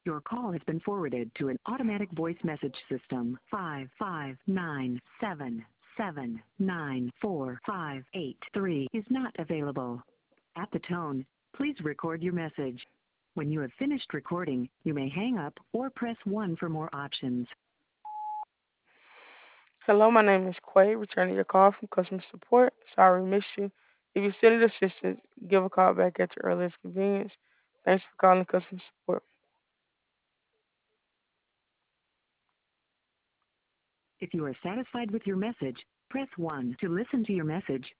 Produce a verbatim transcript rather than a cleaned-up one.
Your call has been forwarded to an automatic voice message system. Five five nine seven seven nine four five eight three is not available. At the tone, please record your message. When you have finished recording, you may hang up or press one for more options. Hello, my name is Quay, returning your call from customer support. Sorry we missed you. If you still need assistance, give a call back at your earliest convenience. Thanks for calling customer support. If you are satisfied with your message, press one to listen to your message.